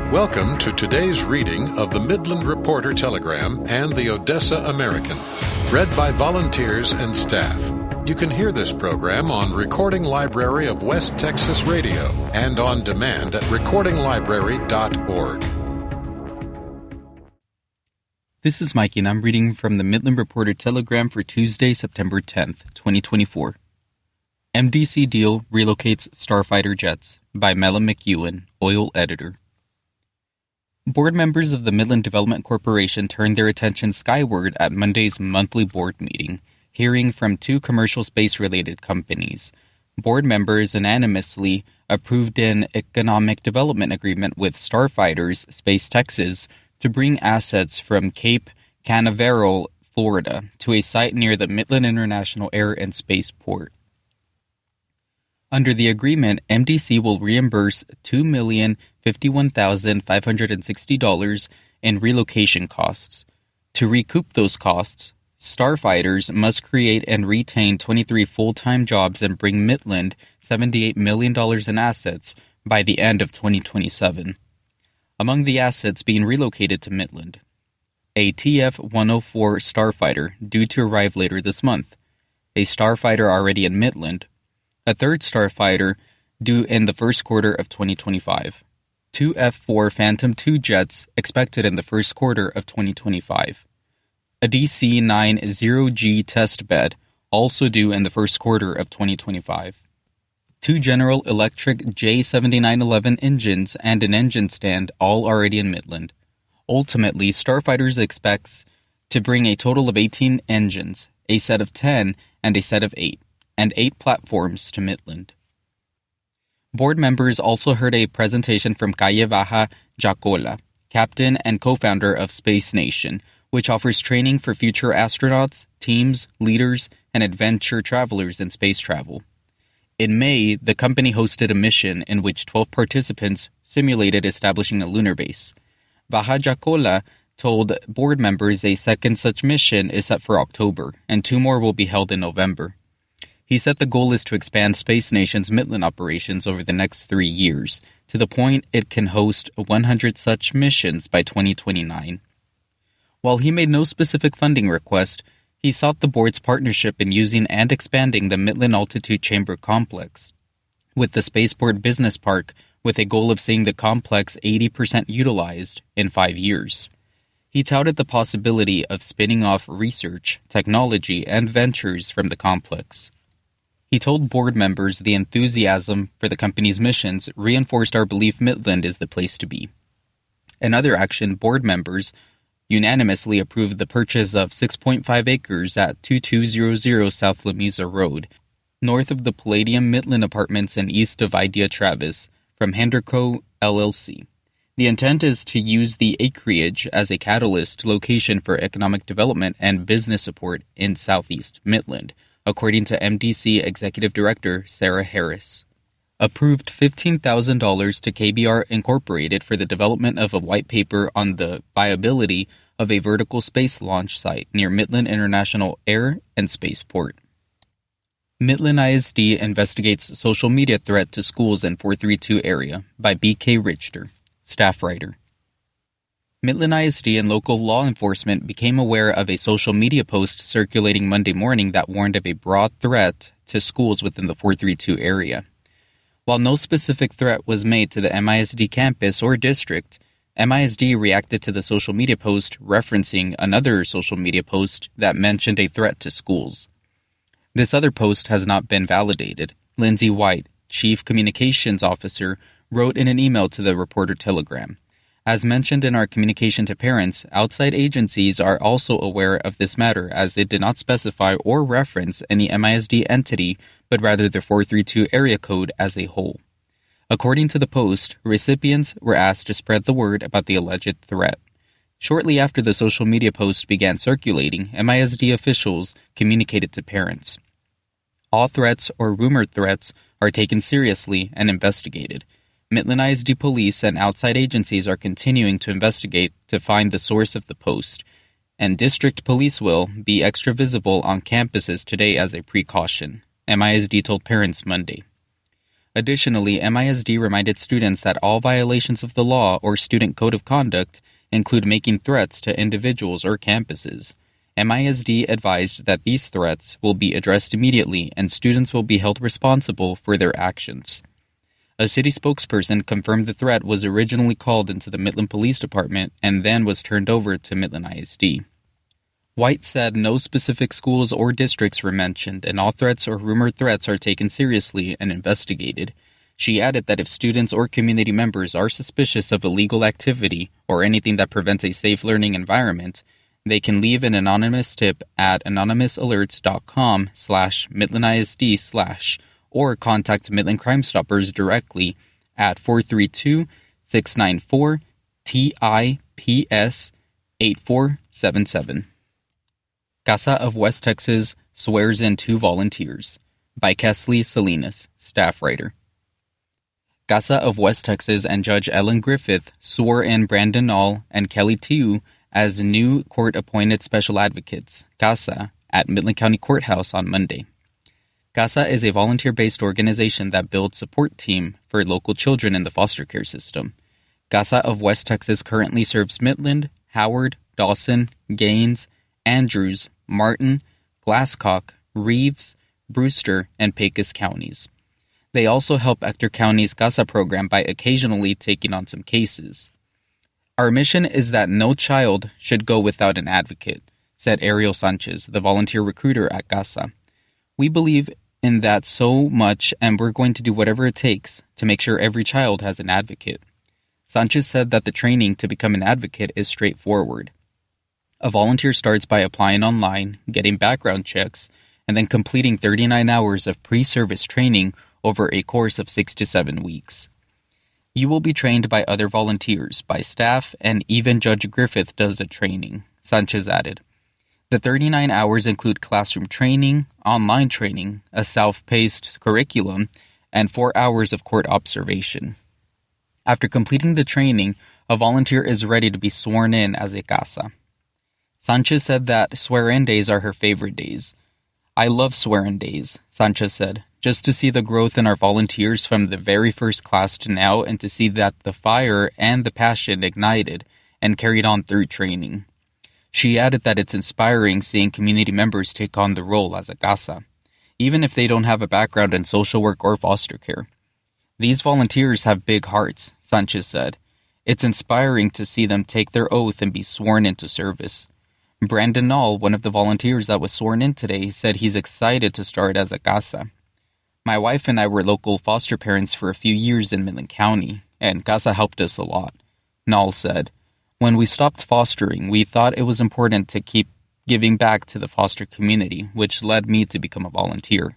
Welcome to today's reading of the Midland Reporter Telegram and the Odessa American, read by volunteers and staff. You can hear this program on Recording Library of West Texas Radio and on demand at recordinglibrary.org. This is Mikey, and I'm reading from the Midland Reporter Telegram for Tuesday, September 10th, 2024. MDC Deal Relocates Starfighter Jets by Mela McEwen, Oil Editor. Board members of the Midland Development Corporation turned their attention skyward at Monday's monthly board meeting, hearing from two commercial space-related companies. Board members unanimously approved an economic development agreement with Starfighters Space Texas to bring assets from Cape Canaveral, Florida, to a site near the Midland International Air and Space Port. Under the agreement, MDC will reimburse $2,051,560 in relocation costs. To recoup those costs, Starfighters must create and retain 23 full-time jobs and bring Midland $78 million in assets by the end of 2027. Among the assets being relocated to Midland, a TF-104 Starfighter due to arrive later this month, a Starfighter already in Midland, a third Starfighter due in the first quarter of 2025, two F-4 Phantom II jets expected in the first quarter of 2025, a DC-9 test bed also due in the first quarter of 2025, two General Electric J7911 engines and an engine stand all already in Midland. Ultimately, Starfighters expects to bring a total of 18 engines, a set of 10 and a set of 8, and 8 platforms to Midland. Board members also heard a presentation from Calle Baja Jacola, captain and co-founder of Space Nation, which offers training for future astronauts, teams, leaders, and adventure travelers in space travel. In May, the company hosted a mission in which 12 participants simulated establishing a lunar base. Baja Jacola told board members a second such mission is set for October, and 2 more will be held in November. He said the goal is to expand Space Nation's Midland operations over the next 3 years, to the point it can host 100 such missions by 2029. While he made no specific funding request, he sought the board's partnership in using and expanding the Midland Altitude Chamber Complex with the Spaceport Business Park, with a goal of seeing the complex 80% utilized in 5 years. He touted the possibility of spinning off research, technology, and ventures from the complex. He told board members the enthusiasm for the company's missions reinforced our belief Midland is the place to be. In other action, board members unanimously approved the purchase of 6.5 acres at 2200 South Lamesa Road, north of the Palladium Midland Apartments and east of Idea Travis, from Henderco LLC. The intent is to use the acreage as a catalyst location for economic development and business support in southeast Midland, according to MDC Executive Director Sarah Harris. Approved $15,000 to KBR Incorporated for the development of a white paper on the viability of a vertical space launch site near Midland International Air and Space Port. Midland ISD investigates social media threat to schools in 432 area by B.K. Richter, staff writer. Midland ISD and local law enforcement became aware of a social media post circulating Monday morning that warned of a broad threat to schools within the 432 area. While no specific threat was made to the MISD campus or district, MISD reacted to the social media post referencing another social media post that mentioned a threat to schools. This other post has not been validated. Lindsay White, Chief Communications Officer, wrote in an email to the Reporter Telegram. As mentioned in our communication to parents, outside agencies are also aware of this matter as it did not specify or reference any MISD entity, but rather the 432 area code as a whole. According to the post, recipients were asked to spread the word about the alleged threat. Shortly after the social media post began circulating, MISD officials communicated to parents. All threats or rumored threats are taken seriously and investigated. Midland ISD police and outside agencies are continuing to investigate to find the source of the post, and district police will be extra visible on campuses today as a precaution, MISD told parents Monday. Additionally, MISD reminded students that all violations of the law or student code of conduct include making threats to individuals or campuses. MISD advised that these threats will be addressed immediately and students will be held responsible for their actions. A city spokesperson confirmed the threat was originally called into the Midland Police Department and then was turned over to Midland ISD. White said no specific schools or districts were mentioned, and all threats or rumored threats are taken seriously and investigated. She added that if students or community members are suspicious of illegal activity or anything that prevents a safe learning environment, they can leave an anonymous tip at anonymousalerts.com/MidlandISD/ or contact Midland Crime Stoppers directly at 432-694-TIPS-8477. CASA of West Texas swears in 2 volunteers, by Kesley Salinas, staff writer. CASA of West Texas and Judge Ellen Griffith swore in Brandon Nall and Kelly Tiu as new court-appointed special advocates, CASA, at Midland County Courthouse on Monday. CASA is a volunteer-based organization that builds support team for local children in the foster care system. CASA of West Texas currently serves Midland, Howard, Dawson, Gaines, Andrews, Martin, Glasscock, Reeves, Brewster, and Pecos counties. They also help Ector County's CASA program by occasionally taking on some cases. Our mission is that no child should go without an advocate, said Ariel Sanchez, the volunteer recruiter at CASA. We believe in that so much, and we're going to do whatever it takes to make sure every child has an advocate. Sanchez said that the training to become an advocate is straightforward. A volunteer starts by applying online, getting background checks, and then completing 39 hours of pre-service training over a course of 6 to 7 weeks. You will be trained by other volunteers, by staff, and even Judge Griffith does the training, Sanchez added. The 39 hours include classroom training, online training, a self-paced curriculum, and 4 hours of court observation. After completing the training, a volunteer is ready to be sworn in as a CASA. Sanchez said that swear-in days are her favorite days. I love swear-in days, Sanchez said, just to see the growth in our volunteers from the very first class to now and to see that the fire and the passion ignited and carried on through training. She added that it's inspiring seeing community members take on the role as a CASA, even if they don't have a background in social work or foster care. These volunteers have big hearts, Sanchez said. It's inspiring to see them take their oath and be sworn into service. Brandon Nall, one of the volunteers that was sworn in today, said he's excited to start as a CASA. My wife and I were local foster parents for a few years in Midland County, and CASA helped us a lot, Nall said. When we stopped fostering, we thought it was important to keep giving back to the foster community, which led me to become a volunteer.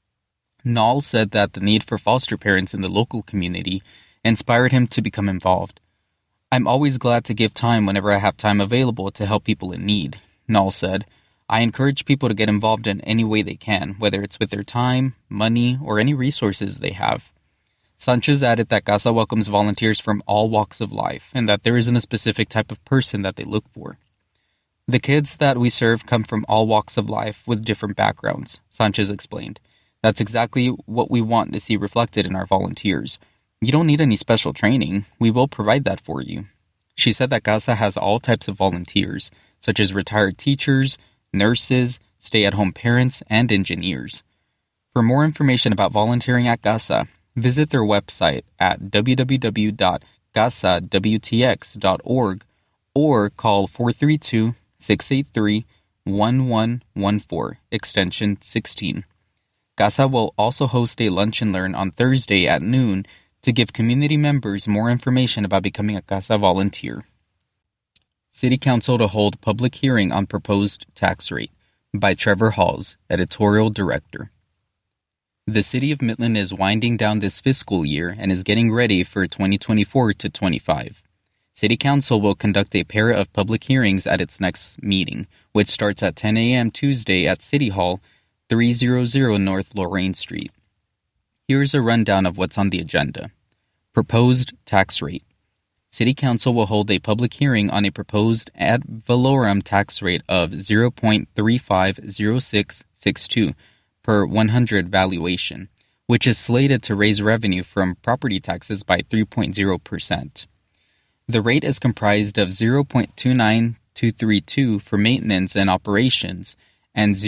Nall said that the need for foster parents in the local community inspired him to become involved. I'm always glad to give time whenever I have time available to help people in need, Nall said. I encourage people to get involved in any way they can, whether it's with their time, money, or any resources they have. Sanchez added that CASA welcomes volunteers from all walks of life and that there isn't a specific type of person that they look for. The kids that we serve come from all walks of life with different backgrounds, Sanchez explained. That's exactly what we want to see reflected in our volunteers. You don't need any special training. We will provide that for you. She said that CASA has all types of volunteers, such as retired teachers, nurses, stay-at-home parents, and engineers. For more information about volunteering at CASA, visit their website at www.casawtx.org or call 432-683-1114, extension 16. CASA will also host a lunch and learn on Thursday at noon to give community members more information about becoming a CASA volunteer. City Council to hold public hearing on proposed tax rate, by Trevor Halls, editorial director. The City of Midland is winding down this fiscal year and is getting ready for 2024 to 25. City Council will conduct a pair of public hearings at its next meeting, which starts at 10 a.m. Tuesday at City Hall, 300 North Lorraine Street. Here's a rundown of what's on the agenda. Proposed tax rate. City Council will hold a public hearing on a proposed ad valorem tax rate of 0.350662 per 100 valuation, which is slated to raise revenue from property taxes by 3.0%. The rate is comprised of 0.29232 for maintenance and operations and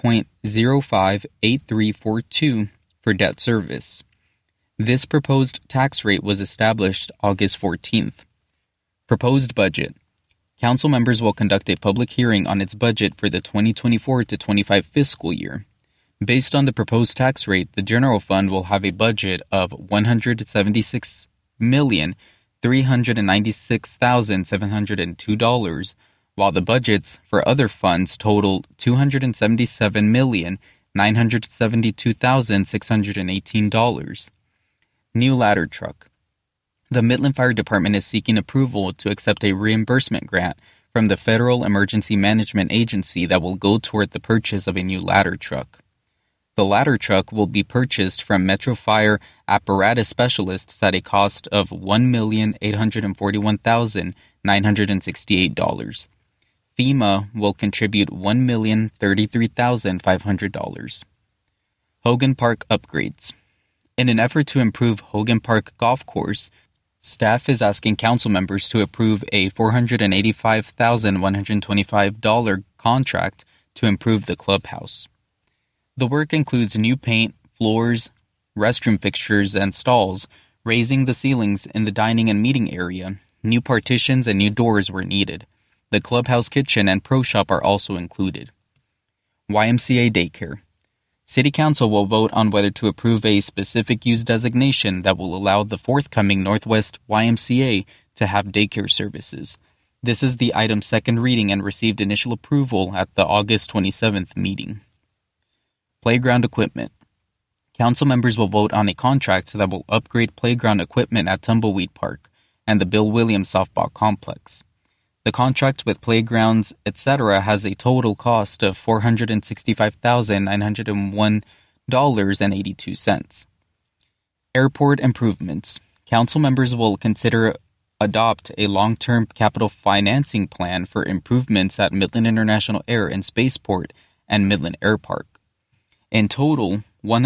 0.058342 for debt service. This proposed tax rate was established August 14th. Proposed budget. Council members will conduct a public hearing on its budget for the 2024-25 fiscal year. Based on the proposed tax rate, the general fund will have a budget of $176,396,702, while the budgets for other funds total $277,972,618. New ladder truck. The Midland Fire Department is seeking approval to accept a reimbursement grant from the Federal Emergency Management Agency that will go toward the purchase of a new ladder truck. The ladder truck will be purchased from Metro Fire Apparatus Specialists at a cost of $1,841,968. FEMA will contribute $1,033,500. Hogan Park upgrades. In an effort to improve Hogan Park Golf Course, staff is asking council members to approve a $485,125 contract to improve the clubhouse. The work includes new paint, floors, restroom fixtures and stalls, raising the ceilings in the dining and meeting area. New partitions and new doors were needed. The clubhouse kitchen and pro shop are also included. YMCA daycare. City Council will vote on whether to approve a specific use designation that will allow the forthcoming Northwest YMCA to have daycare services. This is the item's second reading and received initial approval at the August 27th meeting. Playground equipment. Council members will vote on a contract that will upgrade playground equipment at Tumbleweed Park and the Bill Williams Softball Complex. The contract with playgrounds, etc. has a total cost of $465,901.82. Airport improvements. Council members will adopt a long-term capital financing plan for improvements at Midland International Air and Spaceport and Midland Air Park. In total,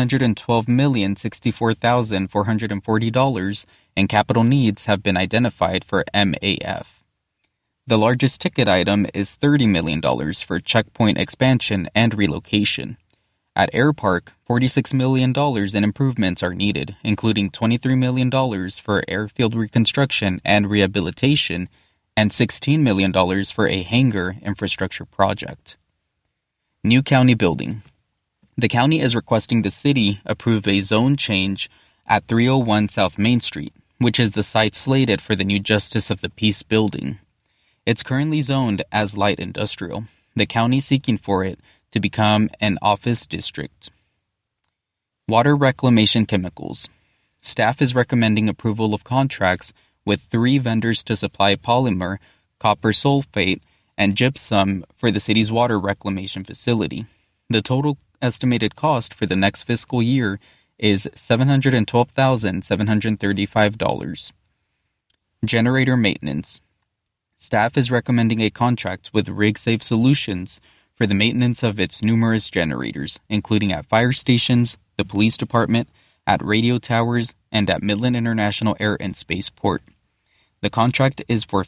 $112,064,440 in capital needs have been identified for MAF. The largest ticket item is $30 million for checkpoint expansion and relocation. At Air Park, $46 million in improvements are needed, including $23 million for airfield reconstruction and rehabilitation and $16 million for a hangar infrastructure project. New county building. The county is requesting the city approve a zone change at 301 South Main Street, which is the site slated for the new Justice of the Peace building. It's currently zoned as light industrial. The county is seeking for it to become an office district. Water reclamation chemicals. Staff is recommending approval of contracts with 3 vendors to supply polymer, copper sulfate, and gypsum for the city's water reclamation facility. The total estimated cost for the next fiscal year is $712,735. Generator maintenance. Staff is recommending a contract with RigSafe Solutions for the maintenance of its numerous generators, including at fire stations, the police department, at radio towers, and at Midland International Air and Spaceport. The contract is for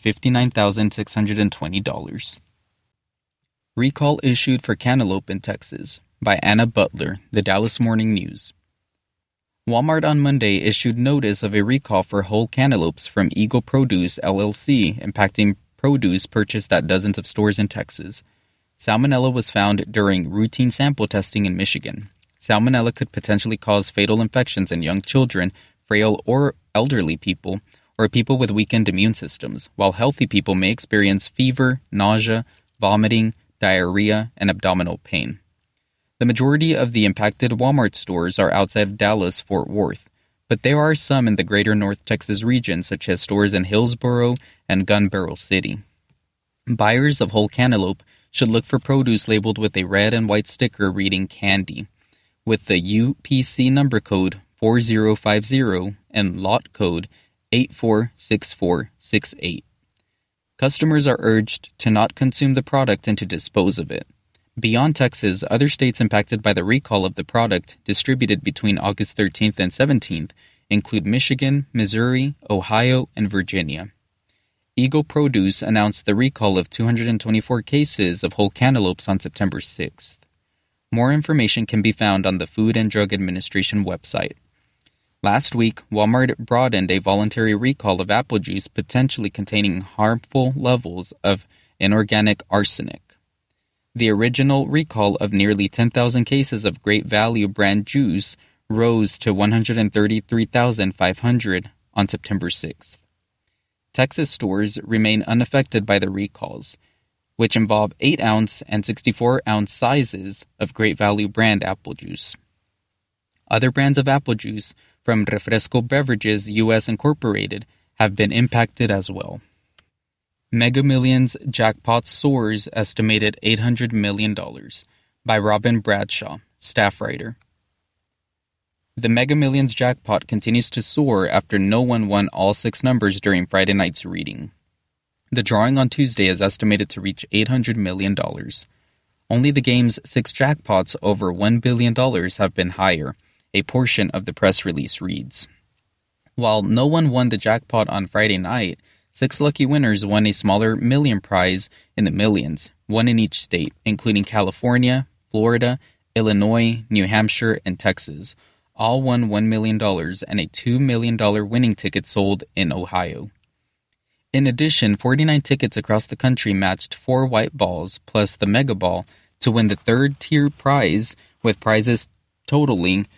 $59,620. Recall issued for cantaloupe in Texas by Anna Butler, the Dallas Morning News. Walmart on Monday issued notice of a recall for whole cantaloupes from Eagle Produce, LLC, impacting produce purchased at dozens of stores in Texas. Salmonella was found during routine sample testing in Michigan. Salmonella could potentially cause fatal infections in young children, frail or elderly people, or people with weakened immune systems, while healthy people may experience fever, nausea, vomiting, diarrhea, and abdominal pain. The majority of the impacted Walmart stores are outside of Dallas-Fort Worth, but there are some in the greater North Texas region, such as stores in Hillsboro and Gun Barrel City. Buyers of whole cantaloupe should look for produce labeled with a red and white sticker reading candy, with the UPC number code 4050 and lot code 846468. Customers are urged to not consume the product and to dispose of it. Beyond Texas, other states impacted by the recall of the product distributed between August 13th and 17th include Michigan, Missouri, Ohio, and Virginia. Eagle Produce announced the recall of 224 cases of whole cantaloupes on September 6th. More information can be found on the Food and Drug Administration website. Last week, Walmart broadened a voluntary recall of apple juice potentially containing harmful levels of inorganic arsenic. The original recall of nearly 10,000 cases of Great Value brand juice rose to 133,500 on September 6th. Texas stores remain unaffected by the recalls, which involve 8-ounce and 64-ounce sizes of Great Value brand apple juice. Other brands of apple juice from Refresco Beverages U.S. Incorporated have been impacted as well. Mega Millions jackpot soars estimated $800 million by Robin Bradshaw, staff writer. The Mega Millions jackpot continues to soar after no one won all 6 numbers during Friday night's reading. The drawing on Tuesday is estimated to reach $800 million. Only the game's 6 jackpots over $1 billion have been higher, a portion of the press release reads. While no one won the jackpot on Friday night, 6 lucky winners won a smaller million prize in the millions, one in each state, including California, Florida, Illinois, New Hampshire, and Texas. All won $1 million and a $2 million winning ticket sold in Ohio. In addition, 49 tickets across the country matched 4 white balls plus the mega ball to win the third-tier prize, with prizes totaling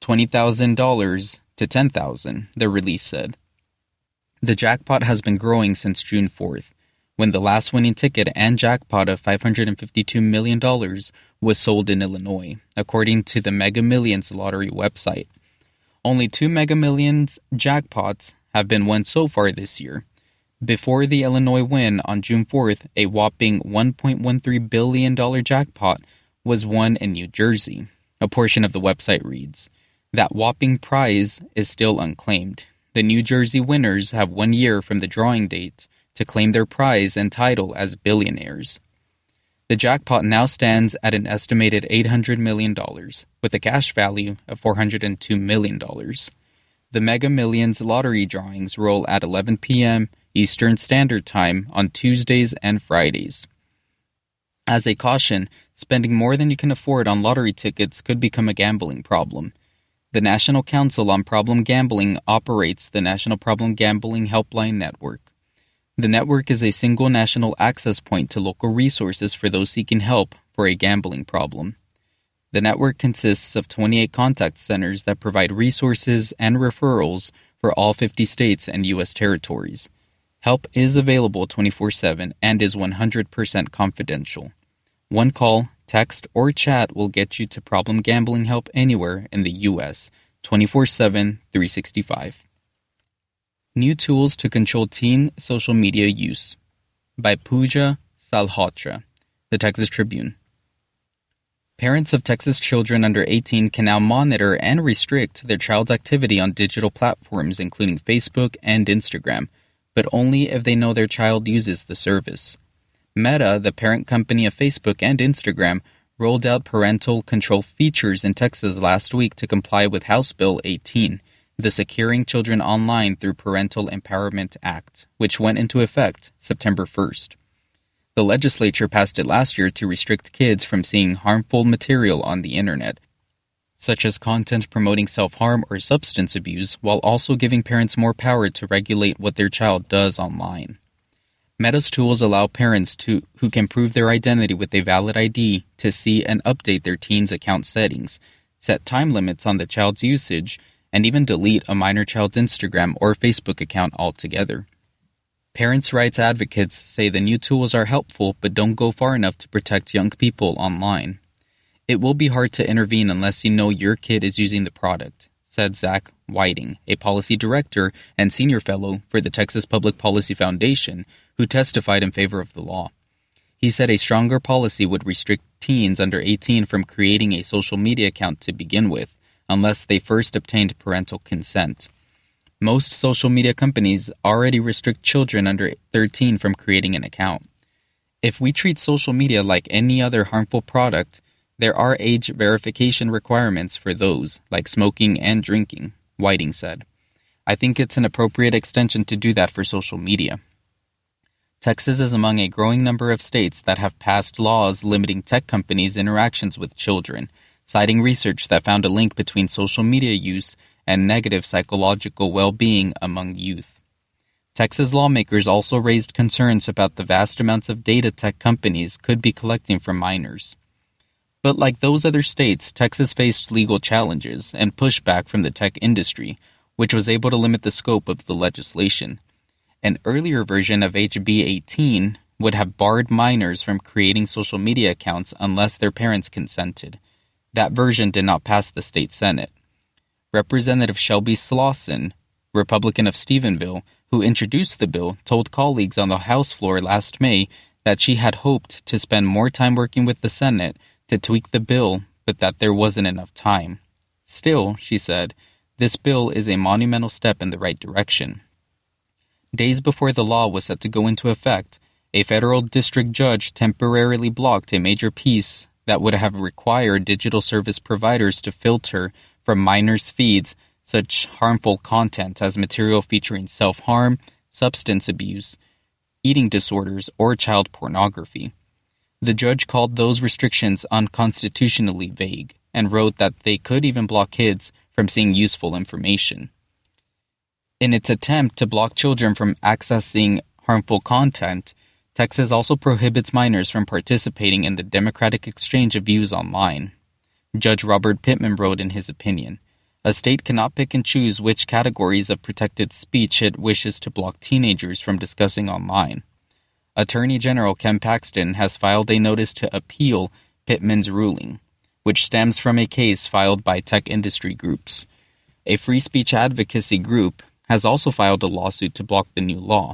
$20,000 to $10,000, the release said. The jackpot has been growing since June 4th, when the last winning ticket and jackpot of $552 million was sold in Illinois, according to the Mega Millions lottery website. Only 2 Mega Millions jackpots have been won so far this year. Before the Illinois win on June 4th, a whopping $1.13 billion jackpot was won in New Jersey. A portion of the website reads, "That whopping prize is still unclaimed. The New Jersey winners have 1 year from the drawing date to claim their prize and title as billionaires." The jackpot now stands at an estimated $800 million, with a cash value of $402 million. The Mega Millions lottery drawings roll at 11 p.m. Eastern Standard Time on Tuesdays and Fridays. As a caution, spending more than you can afford on lottery tickets could become a gambling problem. The National Council on Problem Gambling operates the National Problem Gambling Helpline Network. The network is a single national access point to local resources for those seeking help for a gambling problem. The network consists of 28 contact centers that provide resources and referrals for all 50 states and U.S. territories. Help is available 24/7 and is 100% confidential. One call, text, or chat will get you to problem gambling help anywhere in the U.S., 24/7, 365. New Tools to Control Teen Social Media Use by Pooja Salhotra, the Texas Tribune. Parents of Texas children under 18 can now monitor and restrict their child's activity on digital platforms including Facebook and Instagram, but only if they know their child uses the service. Meta, the parent company of Facebook and Instagram, rolled out parental control features in Texas last week to comply with House Bill 18, the Securing Children Online Through Parental Empowerment Act, which went into effect September 1st. The legislature passed it last year to restrict kids from seeing harmful material on the internet, such as content promoting self-harm or substance abuse, while also giving parents more power to regulate what their child does online. Meta's tools allow parents who can prove their identity with a valid ID to see and update their teen's account settings, set time limits on the child's usage, and even delete a minor child's Instagram or Facebook account altogether. Parents' rights advocates say the new tools are helpful but don't go far enough to protect young people online. It will be hard to intervene unless you know your kid is using the product, said Zach Whiting, a policy director and senior fellow for the Texas Public Policy Foundation, who testified in favor of the law. He said a stronger policy would restrict teens under 18 from creating a social media account to begin with, unless they first obtained parental consent. Most social media companies already restrict children under 13 from creating an account. If we treat social media like any other harmful product, there are age verification requirements for those, like smoking and drinking, Whiting said. I think it's an appropriate extension to do that for social media. Texas is among a growing number of states that have passed laws limiting tech companies' interactions with children, citing research that found a link between social media use and negative psychological well-being among youth. Texas lawmakers also raised concerns about the vast amounts of data tech companies could be collecting from minors. But like those other states, Texas faced legal challenges and pushback from the tech industry, which was able to limit the scope of the legislation. An earlier version of HB 18 would have barred minors from creating social media accounts unless their parents consented. That version did not pass the state Senate. Representative Shelby Slauson, Republican of Stephenville, who introduced the bill, told colleagues on the House floor last May that she had hoped to spend more time working with the Senate to tweak the bill, but that there wasn't enough time. Still, she said, this bill is a monumental step in the right direction. Days before the law was set to go into effect, a federal district judge temporarily blocked a major piece that would have required digital service providers to filter from minors' feeds such harmful content as material featuring self-harm, substance abuse, eating disorders, or child pornography. The judge called those restrictions unconstitutionally vague and wrote that they could even block kids from seeing useful information. In its attempt to block children from accessing harmful content, Texas also prohibits minors from participating in the democratic exchange of views online. Judge Robert Pittman wrote in his opinion, "A state cannot pick and choose which categories of protected speech it wishes to block teenagers from discussing online." Attorney General Ken Paxton has filed a notice to appeal Pittman's ruling, which stems from a case filed by tech industry groups. A free speech advocacy group has also filed a lawsuit to block the new law.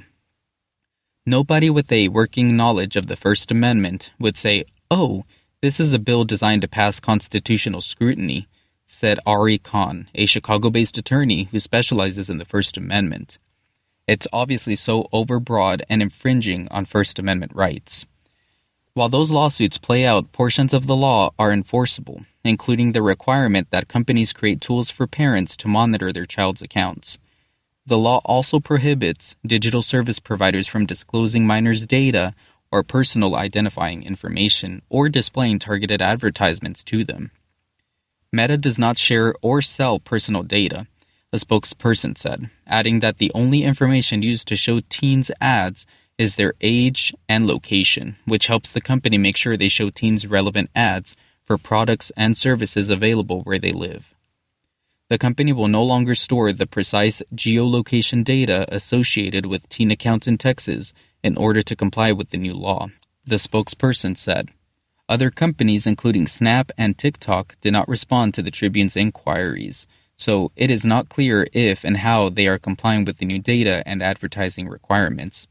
Nobody with a working knowledge of the First Amendment would say, "Oh, this is a bill designed to pass constitutional scrutiny," said Ari Khan, a Chicago-based attorney who specializes in the First Amendment. It's obviously so overbroad and infringing on First Amendment rights. While those lawsuits play out, portions of the law are enforceable, including the requirement that companies create tools for parents to monitor their child's accounts. The law also prohibits digital service providers from disclosing minors' data or personal identifying information or displaying targeted advertisements to them. Meta does not share or sell personal data, a spokesperson said, adding that the only information used to show teens ads is their age and location, which helps the company make sure they show teens relevant ads for products and services available where they live. The company will no longer store the precise geolocation data associated with teen accounts in Texas in order to comply with the new law, the spokesperson said. Other companies, including Snap and TikTok, did not respond to the Tribune's inquiries, so it is not clear if and how they are complying with the new data and advertising requirements.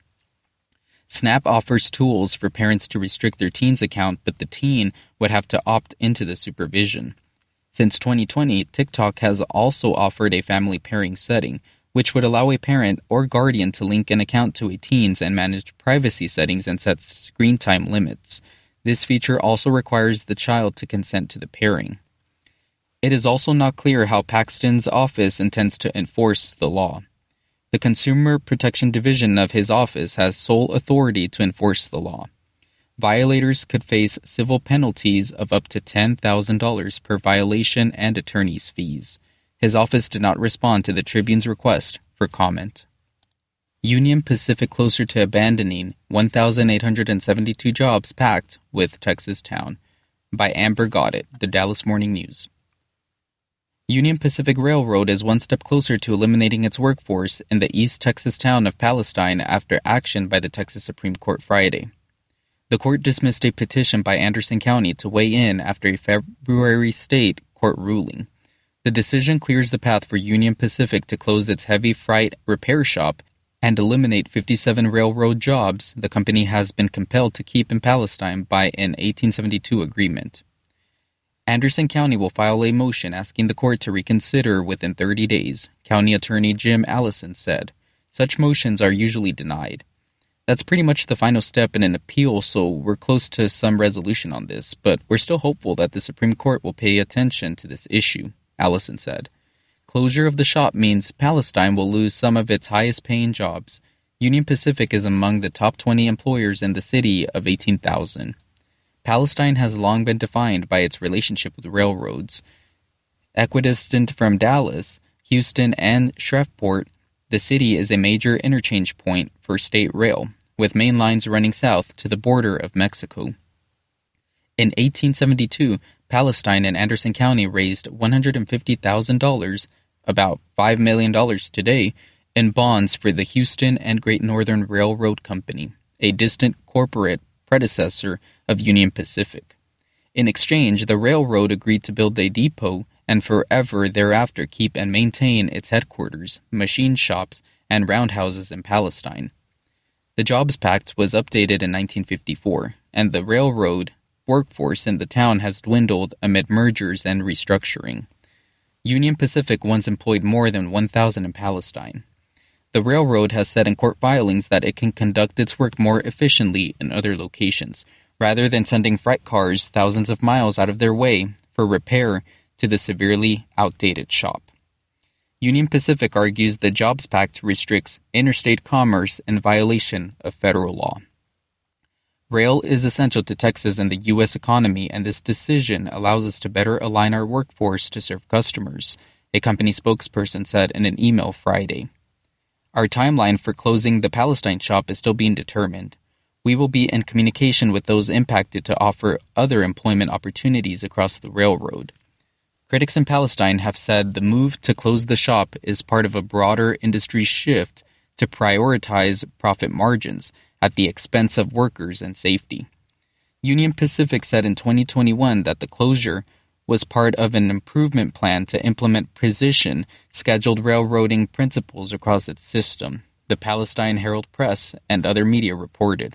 Snap offers tools for parents to restrict their teen's account, but the teen would have to opt into the supervision. Since 2020, TikTok has also offered a family pairing setting, which would allow a parent or guardian to link an account to a teen's and manage privacy settings and set screen time limits. This feature also requires the child to consent to the pairing. It is also not clear how Paxton's office intends to enforce the law. The Consumer Protection Division of his office has sole authority to enforce the law. Violators could face civil penalties of up to $10,000 per violation and attorney's fees. His office did not respond to the Tribune's request for comment. Union Pacific closer to abandoning 1,872 jobs packed with Texas town. By Amber Goddard, the Dallas Morning News. Union Pacific Railroad is one step closer to eliminating its workforce in the East Texas town of Palestine after action by the Texas Supreme Court Friday. The court dismissed a petition by Anderson County to weigh in after a February state court ruling. The decision clears the path for Union Pacific to close its heavy freight repair shop and eliminate 57 railroad jobs the company has been compelled to keep in Palestine by an 1872 agreement. Anderson County will file a motion asking the court to reconsider within 30 days, County Attorney Jim Allison said. Such motions are usually denied. That's pretty much the final step in an appeal, so we're close to some resolution on this, but we're still hopeful that the Supreme Court will pay attention to this issue, Allison said. Closure of the shop means Palestine will lose some of its highest-paying jobs. Union Pacific is among the top 20 employers in the city of 18,000. Palestine has long been defined by its relationship with railroads. Equidistant from Dallas, Houston, and Shreveport, the city is a major interchange point for state rail, with main lines running south to the border of Mexico. In 1872, Palestine and Anderson County raised $150,000, about $5 million today, in bonds for the Houston and Great Northern Railroad Company, a distant corporate predecessor of Union Pacific. In exchange, the railroad agreed to build a depot and forever thereafter keep and maintain its headquarters, machine shops, and roundhouses in Palestine. The Jobs Pact was updated in 1954, and the railroad workforce in the town has dwindled amid mergers and restructuring. Union Pacific once employed more than 1,000 in Palestine. The railroad has said in court filings that it can conduct its work more efficiently in other locations, rather than sending freight cars thousands of miles out of their way for repair to the severely outdated shop. Union Pacific argues the Jobs Pact restricts interstate commerce in violation of federal law. Rail is essential to Texas and the U.S. economy, and this decision allows us to better align our workforce to serve customers, a company spokesperson said in an email Friday. Our timeline for closing the Palestine shop is still being determined. We will be in communication with those impacted to offer other employment opportunities across the railroad. Critics in Palestine have said the move to close the shop is part of a broader industry shift to prioritize profit margins at the expense of workers and safety. Union Pacific said in 2021 that the closure was part of an improvement plan to implement precision, scheduled railroading principles across its system, the Palestine Herald Press and other media reported.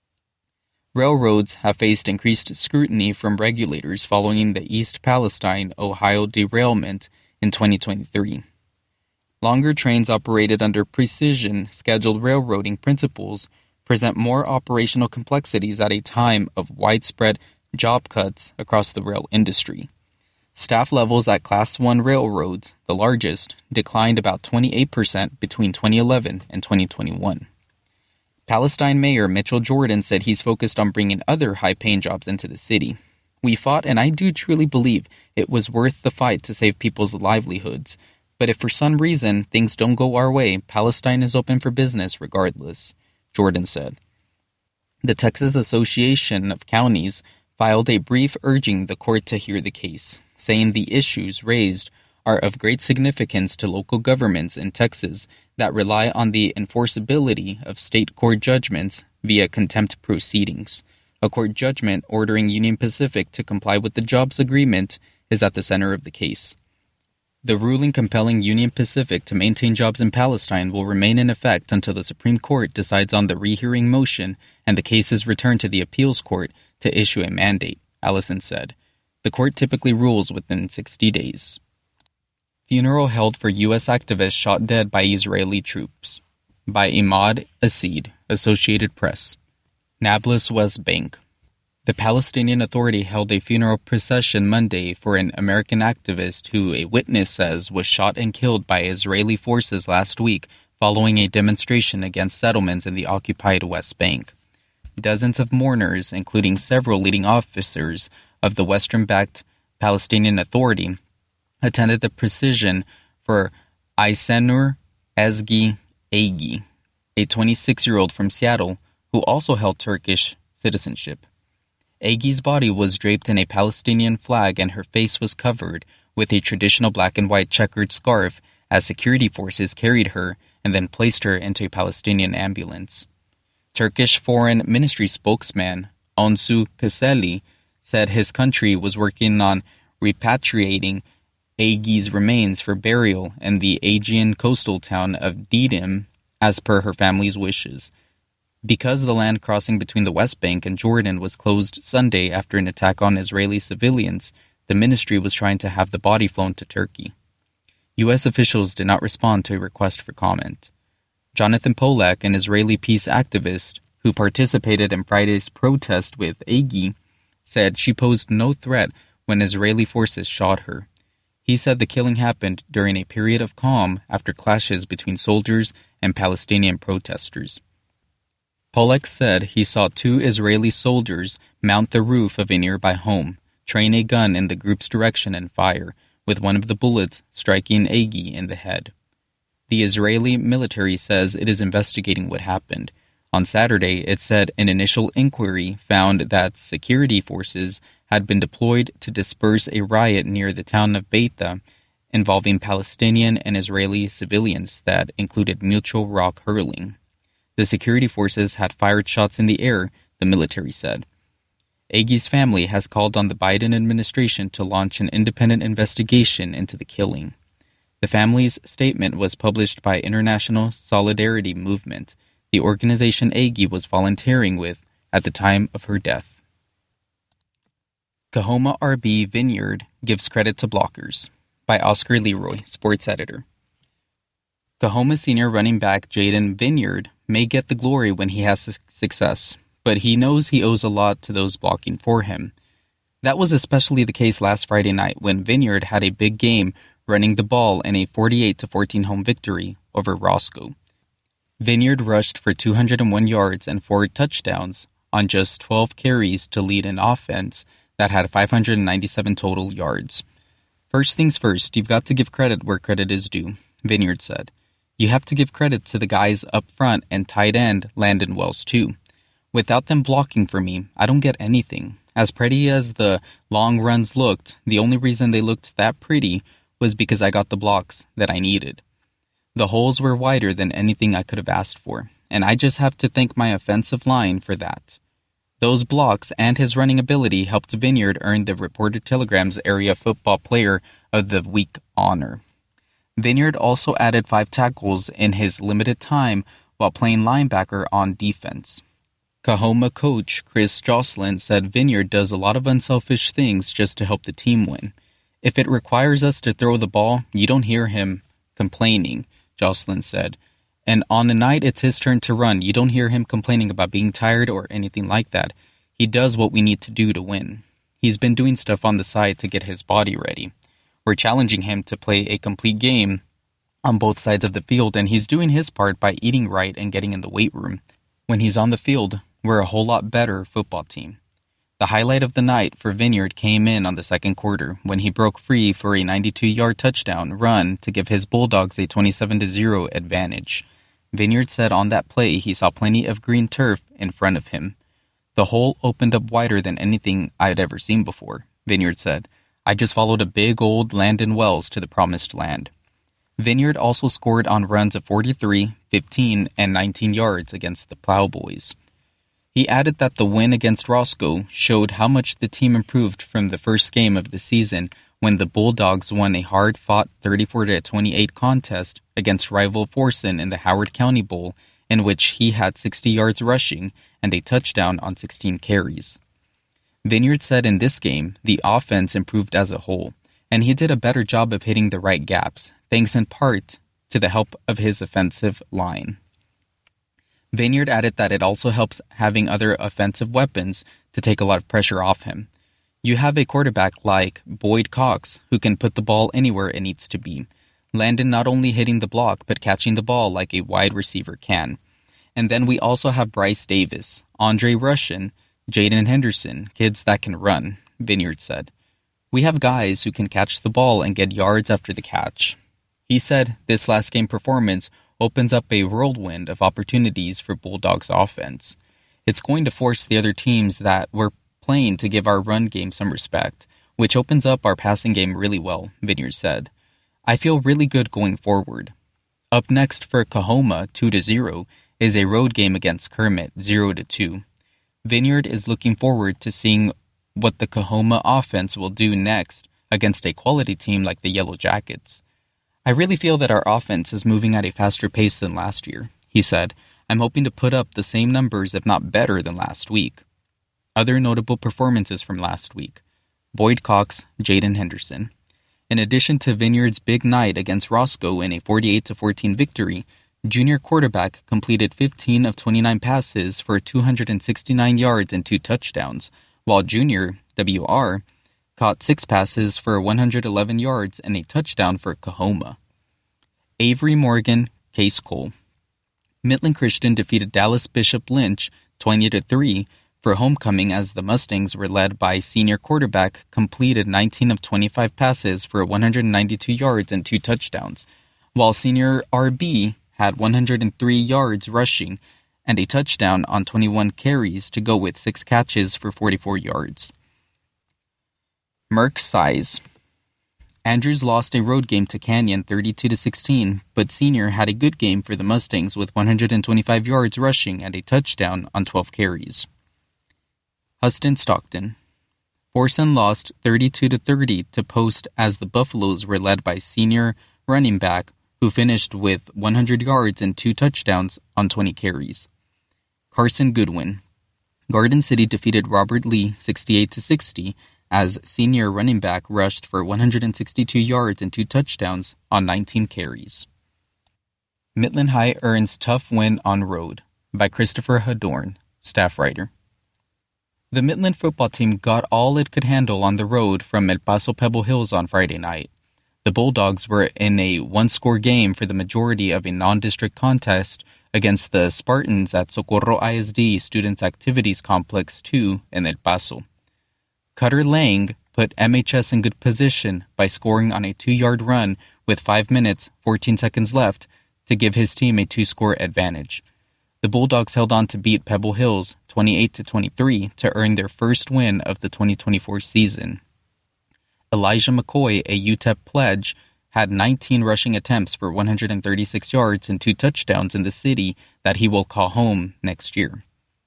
Railroads have faced increased scrutiny from regulators following the East Palestine, Ohio derailment in 2023. Longer trains operated under precision, scheduled railroading principles present more operational complexities at a time of widespread job cuts across the rail industry. Staff levels at Class I railroads, the largest, declined about 28% between 2011 and 2021. Palestine Mayor Mitchell Jordan said he's focused on bringing other high-paying jobs into the city. We fought, and I do truly believe it was worth the fight to save people's livelihoods. But if for some reason things don't go our way, Palestine is open for business regardless, Jordan said. The Texas Association of Counties filed a brief urging the court to hear the case, saying the issues raised are of great significance to local governments in Texas that rely on the enforceability of state court judgments via contempt proceedings. A court judgment ordering Union Pacific to comply with the jobs agreement is at the center of the case. The ruling compelling Union Pacific to maintain jobs in Palestine will remain in effect until the Supreme Court decides on the rehearing motion and the case is returned to the appeals court to issue a mandate, Allison said. The court typically rules within 60 days. Funeral held for U.S. activist shot dead by Israeli troops. By Imad Asid, Associated Press. Nablus, West Bank. The Palestinian Authority held a funeral procession Monday for an American activist who a witness says was shot and killed by Israeli forces last week following a demonstration against settlements in the occupied West Bank. Dozens of mourners, including several leading officers of the Western-backed Palestinian Authority, attended the procession for Aysenur Ezgi Agi, a 26-year-old from Seattle who also held Turkish citizenship. Agi's body was draped in a Palestinian flag and her face was covered with a traditional black and white checkered scarf as security forces carried her and then placed her into a Palestinian ambulance. Turkish Foreign Ministry spokesman Onsu Keseli said his country was working on repatriating Agi's remains for burial in the Aegean coastal town of Didim as per her family's wishes. Because the land crossing between the West Bank and Jordan was closed Sunday after an attack on Israeli civilians, the ministry was trying to have the body flown to Turkey. U.S. officials did not respond to a request for comment. Jonathan Polak, an Israeli peace activist who participated in Friday's protest with Agi, said she posed no threat when Israeli forces shot her. He said the killing happened during a period of calm after clashes between soldiers and Palestinian protesters. Polak said he saw 2 Israeli soldiers mount the roof of a nearby home, train a gun in the group's direction and fire, with one of the bullets striking Agi in the head. The Israeli military says it is investigating what happened. On Saturday, it said an initial inquiry found that security forces had been deployed to disperse a riot near the town of Beita involving Palestinian and Israeli civilians that included mutual rock hurling. The security forces had fired shots in the air, the military said. Agi's family has called on the Biden administration to launch an independent investigation into the killing. The family's statement was published by International Solidarity Movement, the organization Agi was volunteering with at the time of her death. Coahoma RB Vineyard gives credit to blockers, by Oscar Leroy, sports editor. Coahoma senior running back Jaden Vineyard may get the glory when he has success, but he knows he owes a lot to those blocking for him. That was especially the case last Friday night when Vineyard had a big game running the ball in a 48-14 home victory over Roscoe. Vineyard rushed for 201 yards and 4 touchdowns on just 12 carries to lead an offense that had 597 total yards. First things first, you've got to give credit where credit is due, Vineyard said. You have to give credit to the guys up front and tight end Landon Wells too. Without them blocking for me, I don't get anything. As pretty as the long runs looked, the only reason they looked that pretty was because I got the blocks that I needed. The holes were wider than anything I could have asked for, and I just have to thank my offensive line for that. Those blocks and his running ability helped Vineyard earn the Reporter-Telegram's Area Football Player of the Week honor. Vineyard also added 5 tackles in his limited time while playing linebacker on defense. Coahoma coach Chris Jocelyn said Vineyard does a lot of unselfish things just to help the team win. If it requires us to throw the ball, you don't hear him complaining, Jocelyn said. And on the night it's his turn to run, you don't hear him complaining about being tired or anything like that. He does what we need to do to win. He's been doing stuff on the side to get his body ready. We're challenging him to play a complete game on both sides of the field, and he's doing his part by eating right and getting in the weight room. When he's on the field, we're a whole lot better football team. The highlight of the night for Vineyard came in on the second quarter when he broke free for a 92-yard touchdown run to give his Bulldogs a 27-0 advantage. Vineyard said on that play he saw plenty of green turf in front of him. The hole opened up wider than anything I'd ever seen before, Vineyard said. I just followed a big old Landon Wells to the promised land. Vineyard also scored on runs of 43, 15, and 19 yards against the Plowboys. He added that the win against Roscoe showed how much the team improved from the first game of the season when the Bulldogs won a hard-fought 34-28 contest against rival Forson in the Howard County Bowl, in which he had 60 yards rushing and a touchdown on 16 carries. Vineyard said in this game, the offense improved as a whole, and he did a better job of hitting the right gaps, thanks in part to the help of his offensive line. Vineyard added that it also helps having other offensive weapons to take a lot of pressure off him. You have a quarterback like Boyd Cox who can put the ball anywhere it needs to be. Landon not only hitting the block, but catching the ball like a wide receiver can. And then we also have Bryce Davis, Andre Russian, Jaden Henderson, kids that can run, Vineyard said. We have guys who can catch the ball and get yards after the catch. He said this last game performance opens up a whirlwind of opportunities for Bulldogs offense. It's going to force the other teams that we're playing to give our run game some respect, which opens up our passing game really well, Vineyard said. I feel really good going forward. Up next for Coahoma, 2-0, is a road game against Kermit, 0-2. Vineyard is looking forward to seeing what the Coahoma offense will do next against a quality team like the Yellow Jackets. I really feel that our offense is moving at a faster pace than last year, he said. I'm hoping to put up the same numbers, if not better, than last week. Other notable performances from last week: Boyd Cox, Jaden Henderson. In addition to Vineyard's big night against Roscoe in a 48-14 victory, Junior quarterback completed 15 of 29 passes for 269 yards and 2 touchdowns, while junior WR caught 6 passes for 111 yards and a touchdown for Coahoma. Avery Morgan, Case Cole. Midland Christian defeated Dallas Bishop Lynch 20-3 for homecoming as the Mustangs were led by senior quarterback completed 19 of 25 passes for 192 yards and 2 touchdowns, while senior RB had 103 yards rushing and a touchdown on 21 carries to go with 6 catches for 44 yards. Merck Size. Andrews lost a road game to Canyon 32-16, but senior had a good game for the Mustangs with 125 yards rushing and a touchdown on 12 carries. Huston Stockton. Forson lost 32-30 to Post as the Buffaloes were led by senior running back who finished with 100 yards and 2 touchdowns on 20 carries. Carson Goodwin. Garden City defeated Robert Lee 68-60 as senior running back rushed for 162 yards and 2 touchdowns on 19 carries. Midland High earns tough win on road by Christopher Hadorn, staff writer. The Midland football team got all it could handle on the road from El Paso Pebble Hills on Friday night. The Bulldogs were in a one-score game for the majority of a non-district contest against the Spartans at Socorro ISD Students Activities Complex 2 in El Paso. Cutter Lang put MHS in good position by scoring on a 2-yard run with 5 minutes, 14 seconds left to give his team a 2-score advantage. The Bulldogs held on to beat Pebble Hills 28-23 to earn their first win of the 2024 season. Elijah McCoy, a UTEP pledge, had 19 rushing attempts for 136 yards and 2 touchdowns in the city that he will call home next year.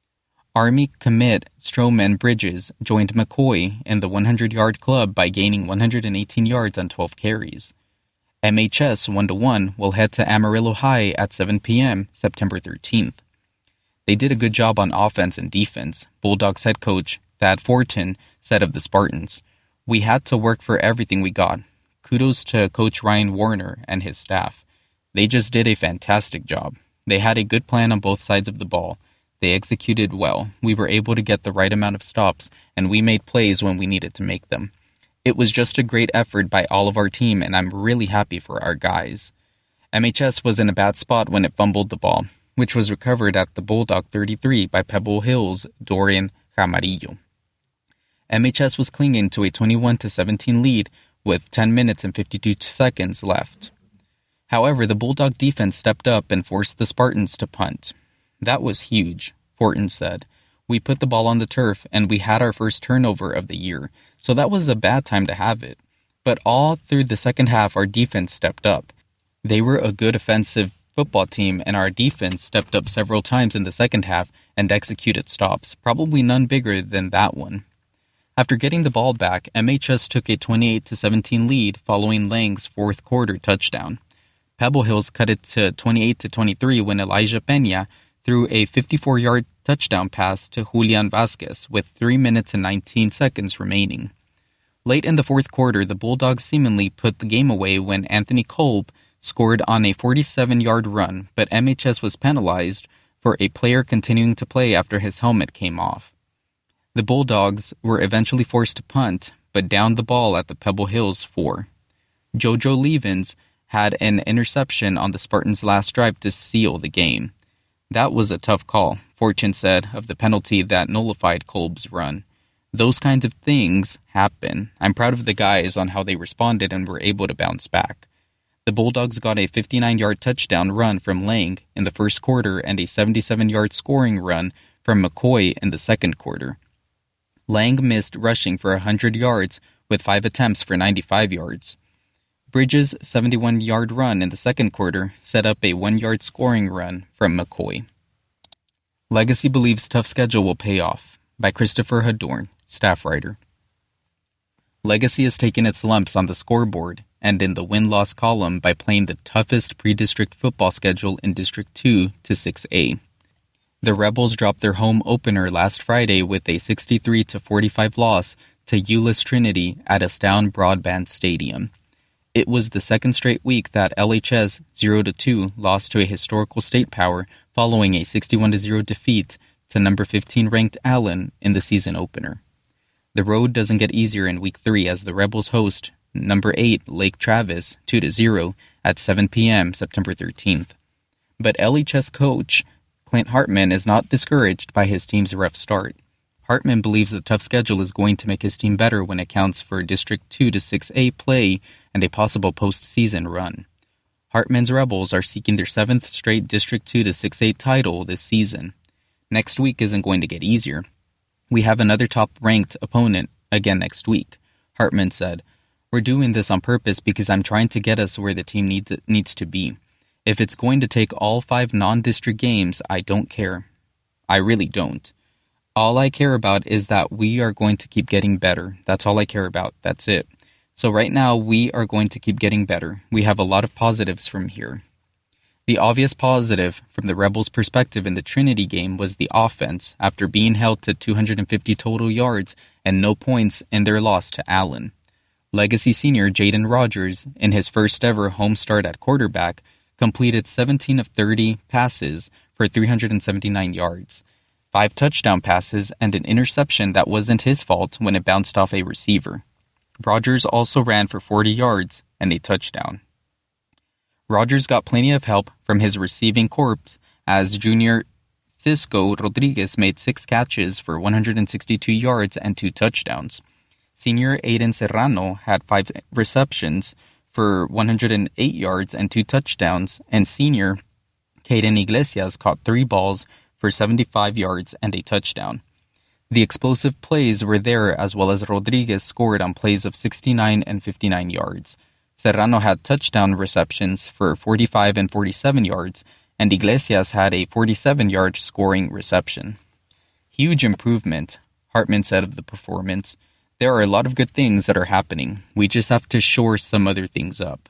Army commit Stroman Bridges joined McCoy in the 100-yard club by gaining 118 yards on 12 carries. MHS 1-1 will head to Amarillo High at 7 p.m. September 13th. They did a good job on offense and defense, Bulldogs head coach Thad Fortin said of the Spartans. We had to work for everything we got. Kudos to Coach Ryan Warner and his staff. They just did a fantastic job. They had a good plan on both sides of the ball. They executed well. We were able to get the right amount of stops, and we made plays when we needed to make them. It was just a great effort by all of our team, and I'm really happy for our guys. MHS was in a bad spot when it fumbled the ball, which was recovered at the Bulldog 33 by Pebble Hills' Dorian Camarillo. MHS was clinging to a 21-17 lead with 10 minutes and 52 seconds left. However, the Bulldog defense stepped up and forced the Spartans to punt. That was huge, Fortin said. We put the ball on the turf, and we had our first turnover of the year, so that was a bad time to have it. But all through the second half, our defense stepped up. They were a good offensive football team, and our defense stepped up several times in the second half and executed stops, probably none bigger than that one. After getting the ball back, MHS took a 28-17 lead following Lang's fourth quarter touchdown. Pebble Hills cut it to 28-23 when Elijah Peña threw a 54-yard touchdown pass to Julian Vasquez with 3 minutes and 19 seconds remaining. Late in the fourth quarter, the Bulldogs seemingly put the game away when Anthony Kolb scored on a 47-yard run, but MHS was penalized for a player continuing to play after his helmet came off. The Bulldogs were eventually forced to punt, but downed the ball at the Pebble Hills 4. Jojo Levens had an interception on the Spartans' last drive to seal the game. That was a tough call, Fortune said of the penalty that nullified Kolb's run. Those kinds of things happen. I'm proud of the guys on how they responded and were able to bounce back. The Bulldogs got a 59-yard touchdown run from Lang in the first quarter and a 77-yard scoring run from McCoy in the second quarter. Lang missed rushing for 100 yards with 5 attempts for 95 yards. Bridges' 71-yard run in the second quarter set up a 1-yard scoring run from McCoy. Legacy believes tough schedule will pay off by Christopher Hadorn, staff writer. Legacy has taken its lumps on the scoreboard and in the win-loss column by playing the toughest pre-district football schedule in District 2 to 6A. The Rebels dropped their home opener last Friday with a 63-45 loss to Euless Trinity at Astown Broadband Stadium. It was the second straight week that LHS 0-2 lost to a historical state power following a 61-0 defeat to number 15 ranked Allen in the season opener. The road doesn't get easier in Week 3 as the Rebels host number 8 Lake Travis 2-0 at 7 p.m. September 13th. But LHS coach Clint Hartman is not discouraged by his team's rough start. Hartman believes the tough schedule is going to make his team better when it counts for District 2 to 6A play and a possible postseason run. Hartman's Rebels are seeking their 7th straight District 2 to 6A title this season. Next week isn't going to get easier. We have another top-ranked opponent again next week, Hartman said. We're doing this on purpose because I'm trying to get us where the team needs to be. If it's going to take all 5 non-district games, I don't care. I really don't. All I care about is that we are going to keep getting better. That's all I care about. That's it. So right now, we are going to keep getting better. We have a lot of positives from here. The obvious positive from the Rebels' perspective in the Trinity game was the offense after being held to 250 total yards and no points in their loss to Allen. Legacy senior Jaden Rogers, in his first ever home start at quarterback, completed 17 of 30 passes for 379 yards, 5 touchdown passes, and an interception that wasn't his fault when it bounced off a receiver. Rogers also ran for 40 yards and a touchdown. Rogers got plenty of help from his receiving corps as junior Cisco Rodriguez made 6 catches for 162 yards and 2 touchdowns. Senior Aiden Serrano had 5 receptions for 108 yards and 2 touchdowns, and senior Caden Iglesias caught 3 balls for 75 yards and a touchdown. The explosive plays were there as well as Rodriguez scored on plays of 69 and 59 yards. Serrano had touchdown receptions for 45 and 47 yards, and Iglesias had a 47-yard scoring reception. Huge improvement, Hartman said of the performance. There are a lot of good things that are happening. We just have to shore some other things up.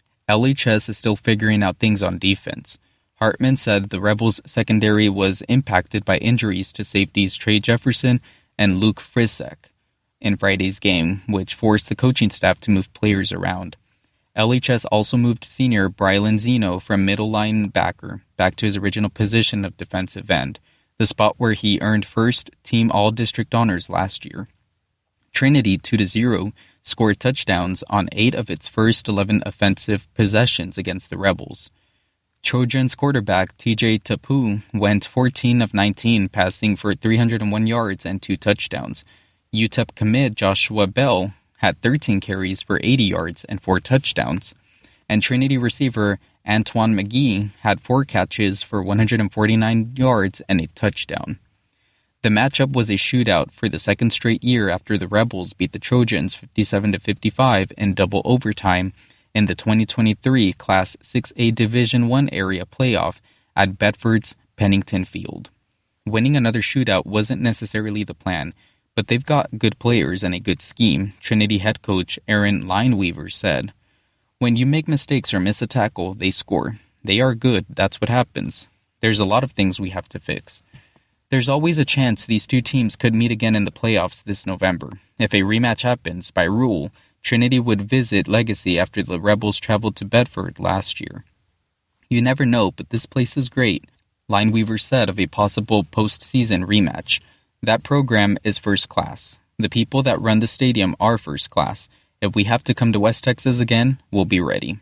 LHS is still figuring out things on defense. Hartman said the Rebels' secondary was impacted by injuries to safeties Trey Jefferson and Luke Frisek in Friday's game, which forced the coaching staff to move players around. LHS also moved senior Brylan Zeno from middle linebacker back to his original position of defensive end, the spot where he earned first team all-district honors last year. Trinity 2-0 scored touchdowns on 8 of its first 11 offensive possessions against the Rebels. Trojans quarterback TJ Tapu went 14 of 19, passing for 301 yards and 2 touchdowns. UTEP commit Joshua Bell had 13 carries for 80 yards and 4 touchdowns. And Trinity receiver Antoine McGee had 4 catches for 149 yards and a touchdown. The matchup was a shootout for the second straight year after the Rebels beat the Trojans 57-55 in double overtime in the 2023 Class 6A Division I area playoff at Bedford's Pennington Field. Winning another shootout wasn't necessarily the plan, but they've got good players and a good scheme, Trinity head coach Aaron Lineweaver said. When you make mistakes or miss a tackle, they score. They are good, that's what happens. There's a lot of things we have to fix. There's always a chance these two teams could meet again in the playoffs this November. If a rematch happens, by rule, Trinity would visit Legacy after the Rebels traveled to Bedford last year. You never know, but this place is great, Lineweaver said of a possible postseason rematch. That program is first class. The people that run the stadium are first class. If we have to come to West Texas again, we'll be ready.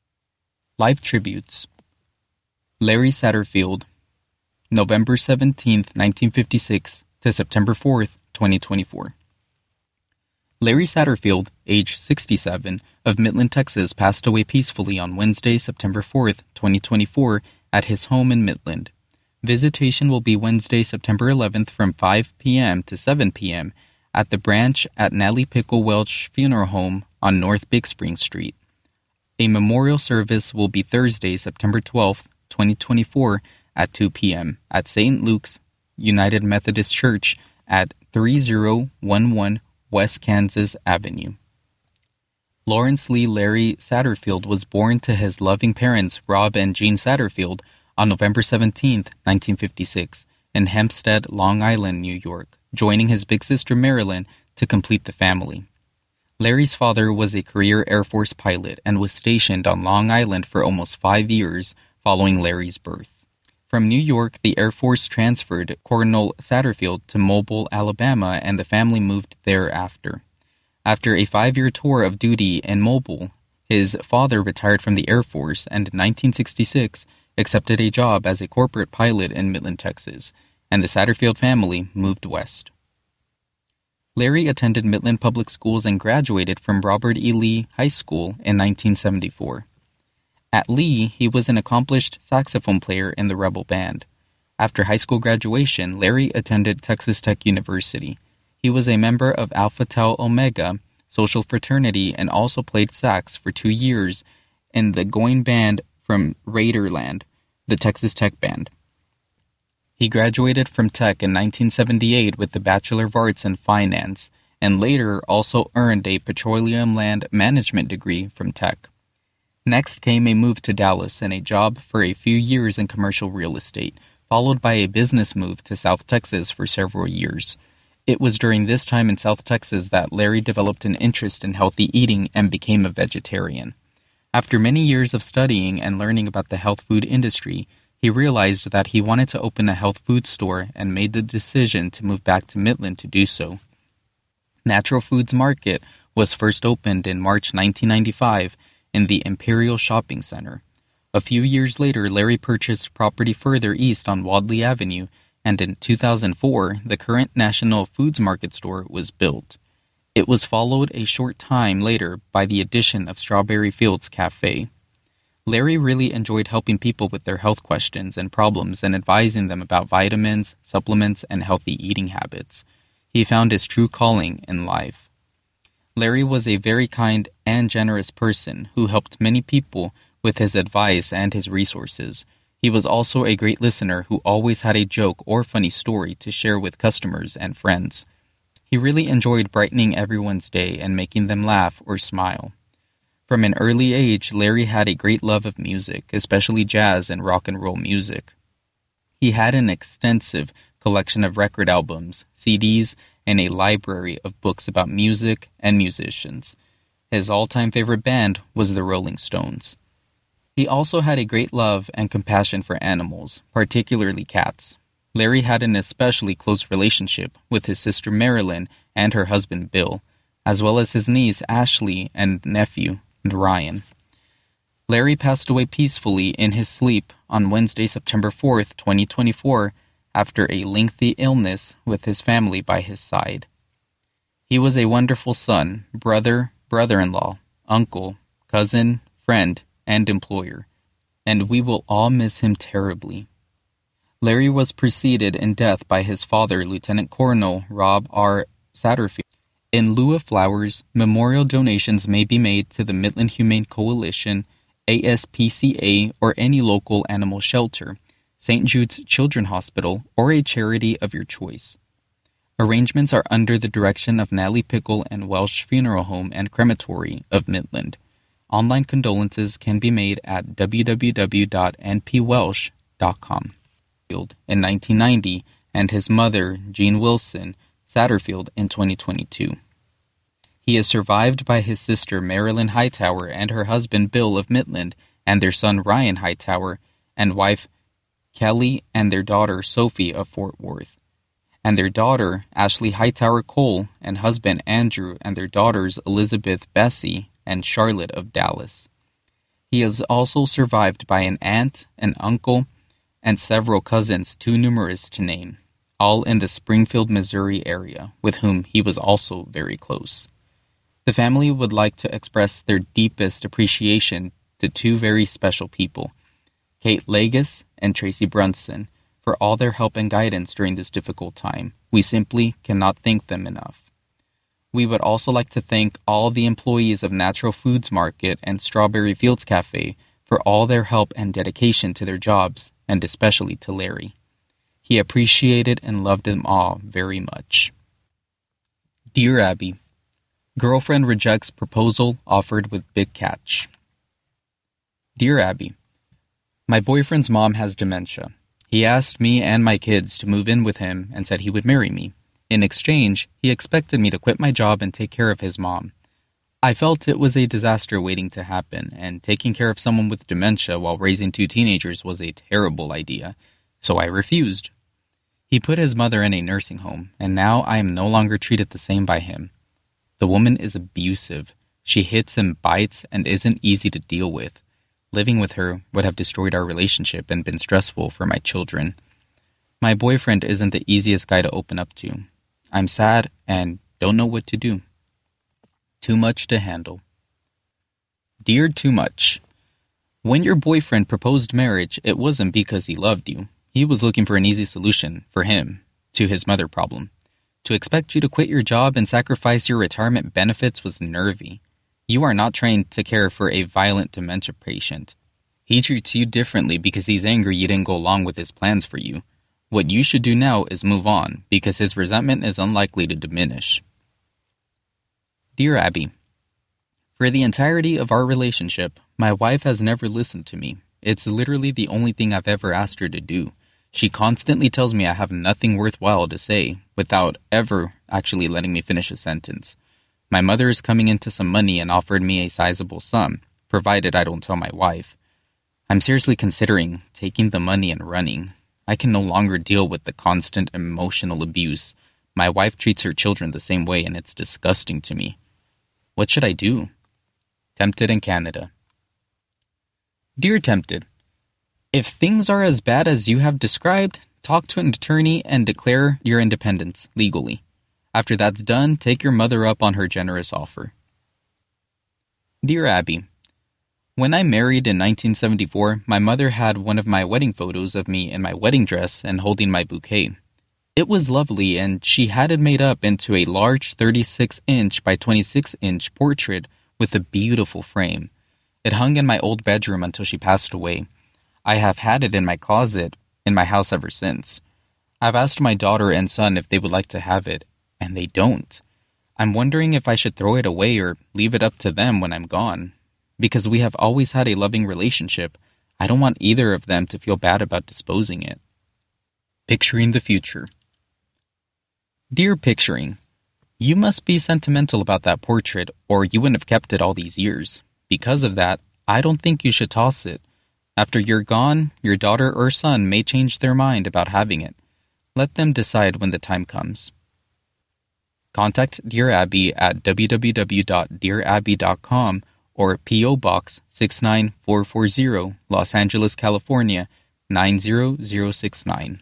Live tributes. Larry Satterfield, November 17, 1956 to September 4, 2024. Larry Satterfield, age 67, of Midland, Texas, passed away peacefully on Wednesday, September 4, 2024, at his home in Midland. Visitation will be Wednesday, September 11th from 5 p.m. to 7 p.m. at the branch at Nellie Pickle Welch Funeral Home on North Big Spring Street. A memorial service will be Thursday, September 12th, 2024, at 2 p.m. at St. Luke's United Methodist Church at 3011 West Kansas Avenue. Lawrence Lee Larry Satterfield was born to his loving parents, Rob and Jean Satterfield, on November 17, 1956, in Hempstead, Long Island, New York, joining his big sister Marilyn to complete the family. Larry's father was a career Air Force pilot and was stationed on Long Island for almost 5 years following Larry's birth. From New York, the Air Force transferred Colonel Satterfield to Mobile, Alabama, and the family moved thereafter. After a 5-year tour of duty in Mobile, his father retired from the Air Force and in 1966 accepted a job as a corporate pilot in Midland, Texas, and the Satterfield family moved west. Larry attended Midland Public Schools and graduated from Robert E. Lee High School in 1974. At Lee, he was an accomplished saxophone player in the Rebel Band. After high school graduation, Larry attended Texas Tech University. He was a member of Alpha Tau Omega social fraternity and also played sax for 2 years in the Going Band from Raiderland, the Texas Tech Band. He graduated from Tech in 1978 with the Bachelor of Arts in Finance, and later also earned a petroleum land management degree from Tech. Next came a move to Dallas and a job for a few years in commercial real estate, followed by a business move to South Texas for several years. It was during this time in South Texas that Larry developed an interest in healthy eating and became a vegetarian. After many years of studying and learning about the health food industry, he realized that he wanted to open a health food store and made the decision to move back to Midland to do so. Natural Foods Market was first opened in March 1995 in the Imperial Shopping Center. A few years later, Larry purchased property further east on Wadley Avenue, and in 2004, the current National Foods Market store was built. It was followed a short time later by the addition of Strawberry Fields Cafe. Larry really enjoyed helping people with their health questions and problems and advising them about vitamins, supplements, and healthy eating habits. He found his true calling in life. Larry was a very kind and generous person who helped many people with his advice and his resources. He was also a great listener who always had a joke or funny story to share with customers and friends. He really enjoyed brightening everyone's day and making them laugh or smile. From an early age, Larry had a great love of music, especially jazz and rock and roll music. He had an extensive collection of record albums, CDs, and a library of books about music and musicians. His all-time favorite band was the Rolling Stones. He also had a great love and compassion for animals, particularly cats. Larry had an especially close relationship with his sister Marilyn and her husband Bill, as well as his niece Ashley and nephew Ryan. Larry passed away peacefully in his sleep on Wednesday, September 4th, 2024, after a lengthy illness with his family by his side. He was a wonderful son, brother, brother-in-law, uncle, cousin, friend, and employer, and we will all miss him terribly. Larry was preceded in death by his father, Lieutenant Colonel Rob R. Satterfield. In lieu of flowers, memorial donations may be made to the Midland Humane Coalition, ASPCA, or any local animal shelter, St. Jude's Children's Hospital, or a charity of your choice. Arrangements are under the direction of Natalie Pickle and Welsh Funeral Home and Crematory of Midland. Online condolences can be made at www.npwelsh.com. In 1990, and his mother, Jean Wilson Satterfield, in 2022. He is survived by his sister Marilyn Hightower and her husband Bill of Midland, and their son Ryan Hightower, and wife Kelly, and their daughter Sophie of Fort Worth, and their daughter Ashley Hightower Cole, and husband Andrew, and their daughters Elizabeth Bessie and Charlotte of Dallas. He is also survived by an aunt, an uncle, and several cousins too numerous to name, all in the Springfield, Missouri area, with whom he was also very close. The family would like to express their deepest appreciation to two very special people, Kate Legis and Tracy Brunson, for all their help and guidance during this difficult time. We simply cannot thank them enough. We would also like to thank all the employees of Natural Foods Market and Strawberry Fields Cafe for all their help and dedication to their jobs, and especially to Larry. He appreciated and loved them all very much. Dear Abby, girlfriend rejects proposal offered with big catch. Dear Abby, my boyfriend's mom has dementia. He asked me and my kids to move in with him and said he would marry me. In exchange, he expected me to quit my job and take care of his mom. I felt it was a disaster waiting to happen, and taking care of someone with dementia while raising 2 teenagers was a terrible idea, so I refused. He put his mother in a nursing home, and now I am no longer treated the same by him. The woman is abusive. She hits and bites and isn't easy to deal with. Living with her would have destroyed our relationship and been stressful for my children. My boyfriend isn't the easiest guy to open up to. I'm sad and don't know what to do. Too much to handle. Dear Too Much, when your boyfriend proposed marriage, it wasn't because he loved you. He was looking for an easy solution, for him, to his mother problem. To expect you to quit your job and sacrifice your retirement benefits was nervy. You are not trained to care for a violent dementia patient. He treats you differently because he's angry you didn't go along with his plans for you. What you should do now is move on, because his resentment is unlikely to diminish. Dear Abby, for the entirety of our relationship, my wife has never listened to me. It's literally the only thing I've ever asked her to do. She constantly tells me I have nothing worthwhile to say, without ever actually letting me finish a sentence. My mother is coming into some money and offered me a sizable sum, provided I don't tell my wife. I'm seriously considering taking the money and running. I can no longer deal with the constant emotional abuse. My wife treats her children the same way, and it's disgusting to me. What should I do? Tempted in Canada. Dear Tempted, if things are as bad as you have described, talk to an attorney and declare your independence legally. After that's done, take your mother up on her generous offer. Dear Abby, when I married in 1974, my mother had one of my wedding photos of me in my wedding dress and holding my bouquet. It was lovely, and she had it made up into a large 36-inch by 26-inch portrait with a beautiful frame. It hung in my old bedroom until she passed away. I have had it in my closet in my house ever since. I've asked my daughter and son if they would like to have it, and they don't. I'm wondering if I should throw it away or leave it up to them when I'm gone. Because we have always had a loving relationship, I don't want either of them to feel bad about disposing it. Picturing the future. Dear Picturing, you must be sentimental about that portrait, or you wouldn't have kept it all these years. Because of that, I don't think you should toss it. After you're gone, your daughter or son may change their mind about having it. Let them decide when the time comes. Contact Dear Abby at www.dearabby.com or P.O. Box 69440, Los Angeles, California, 90069.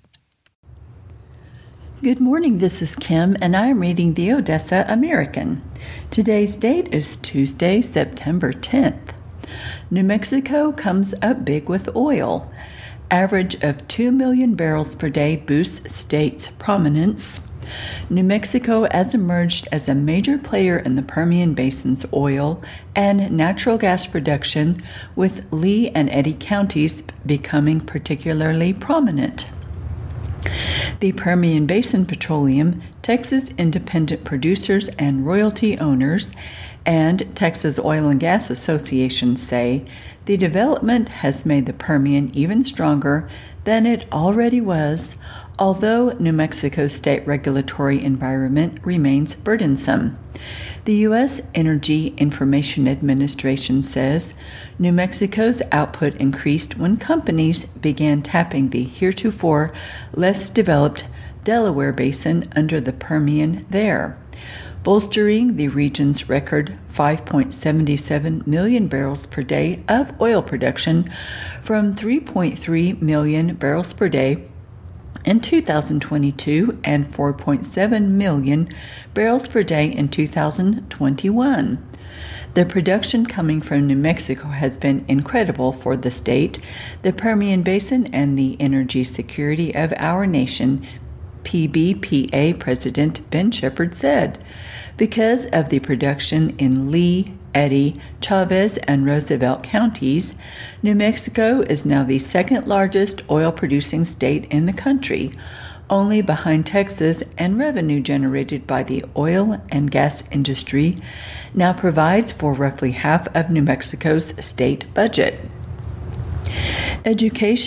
Good morning, this is Kim, and I am reading the Odessa American. Today's date is Tuesday, September 10th. New Mexico comes up big with oil. Average of 2 million barrels per day boosts state's prominence. New Mexico has emerged as a major player in the Permian Basin's oil and natural gas production, with Lee and Eddy counties becoming particularly prominent. The Permian Basin Petroleum, Texas Independent Producers and Royalty Owners, and Texas Oil and Gas Association say the development has made the Permian even stronger than it already was, although New Mexico's state regulatory environment remains burdensome. The U.S. Energy Information Administration says New Mexico's output increased when companies began tapping the heretofore less developed Delaware Basin under the Permian there, bolstering the region's record 5.77 million barrels per day of oil production from 3.3 million barrels per day in 2022 and 4.7 million barrels per day in 2021. The production coming from New Mexico has been incredible for the state, the Permian Basin, and the energy security of our nation, PBPA President Ben Shepherd said. Because of the production in Lee, Eddy, Chavez, and Roosevelt counties, New Mexico is now the second largest oil-producing state in the country, only behind Texas, and revenue generated by the oil and gas industry now provides for roughly half of New Mexico's state budget. Education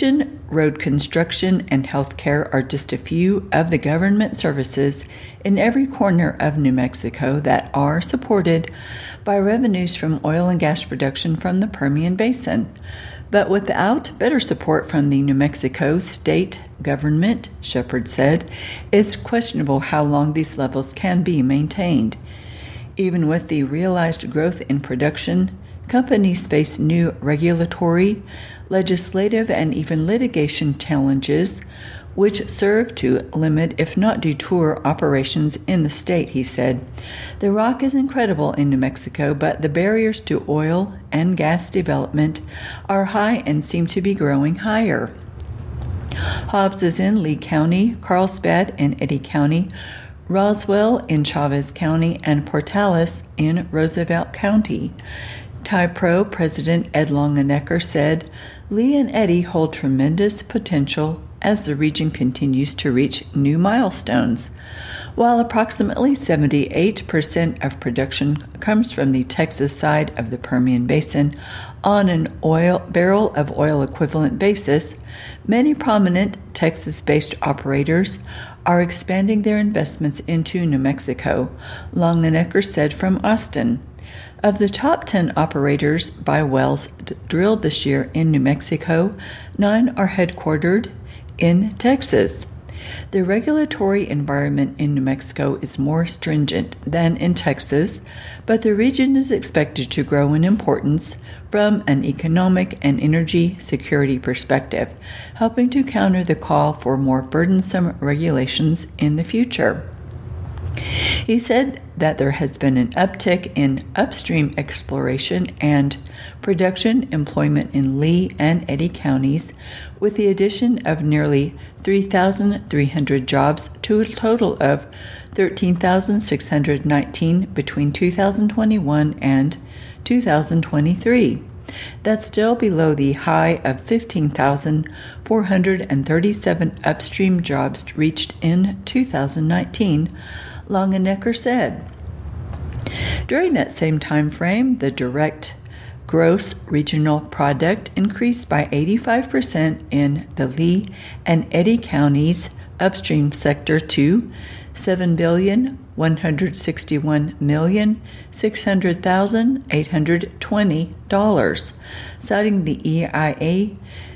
road construction, and health care are just a few of the government services in every corner of New Mexico that are supported by revenues from oil and gas production from the Permian Basin. But without better support from the New Mexico state government, Shepard said, it's questionable how long these levels can be maintained. Even with the realized growth in production, companies face new regulatory, legislative, and even litigation challenges, which serve to limit, if not detour, operations in the state, he said. The rock is incredible in New Mexico, but the barriers to oil and gas development are high and seem to be growing higher. Hobbs is in Lee County, Carlsbad in Eddy County, Roswell in Chavez County, and Portales in Roosevelt County. TIPRO President Ed Longenecker said, Lee and Eddy hold tremendous potential as the region continues to reach new milestones. While approximately 78% of production comes from the Texas side of the Permian Basin on an barrel of oil equivalent basis, many prominent Texas-based operators are expanding their investments into New Mexico, Longenecker said from Austin. Of the top 10 operators by wells drilled this year in New Mexico, 9 are headquartered in Texas. The regulatory environment in New Mexico is more stringent than in Texas, but the region is expected to grow in importance from an economic and energy security perspective, helping to counter the call for more burdensome regulations in the future. He said that there has been an uptick in upstream exploration and production employment in Lee and Eddy counties, with the addition of nearly 3,300 jobs to a total of 13,619 between 2021 and 2023. That's still below the high of 15,437 upstream jobs reached in 2019, Longenecker said. During that same time frame, the direct gross regional product increased by 85% in the Lee and Eddy counties upstream sector to $7,161,600,820, citing the EIA.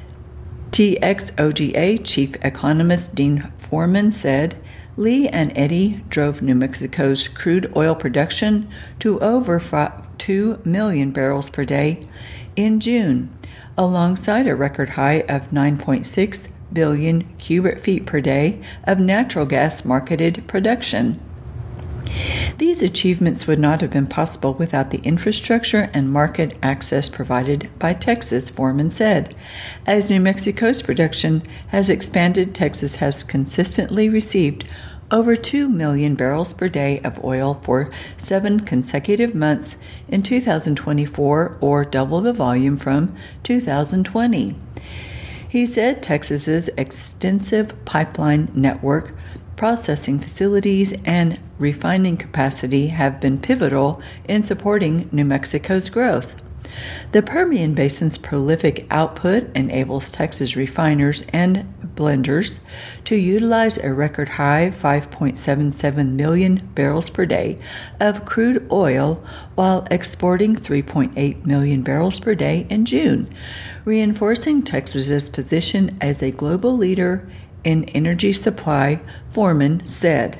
TXOGA chief economist Dean Foreman said, Lee and Eddy drove New Mexico's crude oil production to over 2 million barrels per day in June, alongside a record high of 9.6 billion cubic feet per day of natural gas marketed production. These achievements would not have been possible without the infrastructure and market access provided by Texas, Foreman said. As New Mexico's production has expanded, Texas has consistently received over 2 million barrels per day of oil for 7 consecutive months in 2024, or double the volume from 2020. He said Texas's extensive pipeline network, processing facilities, and refining capacity have been pivotal in supporting New Mexico's growth. The Permian Basin's prolific output enables Texas refiners and blenders to utilize a record high 5.77 million barrels per day of crude oil while exporting 3.8 million barrels per day in June, reinforcing Texas's position as a global leader in energy supply, Foreman said.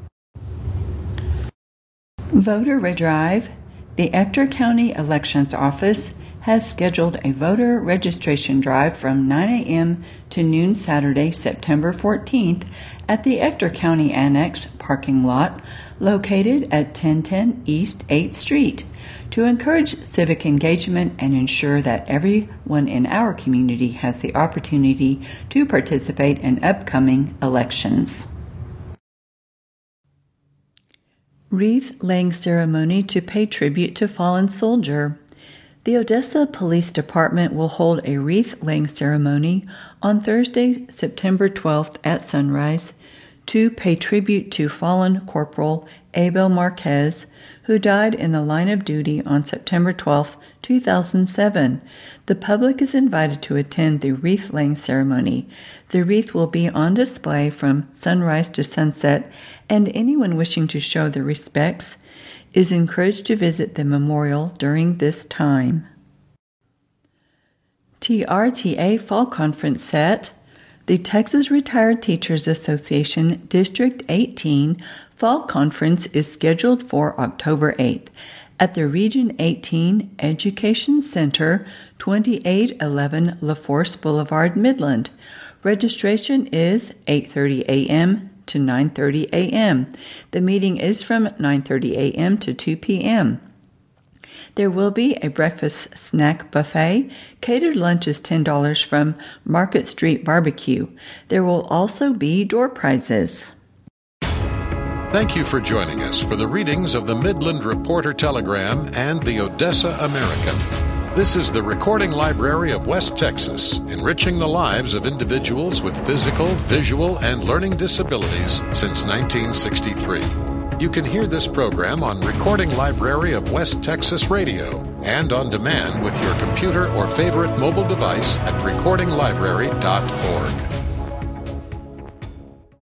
Voter Drive. The Ector County Elections Office has scheduled a voter registration drive from 9 a.m. to noon Saturday, September 14th at the Ector County Annex parking lot located at 1010 East 8th Street to encourage civic engagement and ensure that everyone in our community has the opportunity to participate in upcoming elections. Wreath-laying ceremony to pay tribute to fallen soldier. The Odessa Police Department will hold a wreath-laying ceremony on Thursday, September 12th at sunrise to pay tribute to fallen Corporal Abel Marquez, who died in the line of duty on September 12, 2007. The public is invited to attend the wreath-laying ceremony. The wreath will be on display from sunrise to sunset, and anyone wishing to show their respects is encouraged to visit the memorial during this time. TRTA Fall Conference set. The Texas Retired Teachers Association District 18 Fall Conference is scheduled for October 8th at the Region 18 Education Center, 2811 LaForce Boulevard, Midland. Registration is 8:30 a.m. to 9:30 a.m. The meeting is from 9:30 a.m. to 2 p.m. There will be a breakfast snack buffet. Catered lunch is $10 from Market Street Barbecue. There will also be door prizes. Thank you for joining us for the readings of the Midland Reporter Telegram and the Odessa American. This is the Recording Library of West Texas, enriching the lives of individuals with physical, visual, and learning disabilities since 1963. You can hear this program on Recording Library of West Texas Radio and on demand with your computer or favorite mobile device at recordinglibrary.org.